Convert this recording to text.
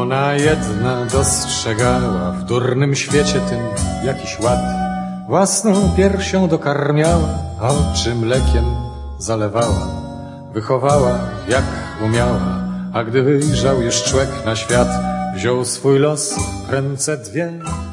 Ona jedna dostrzegała w durnym świecie tym jakiś ład. Własną piersią dokarmiała, a oczy mlekiem zalewała. Wychowała jak umiała, a gdy wyjrzał już człek na świat, wziął swój los w ręce dwie.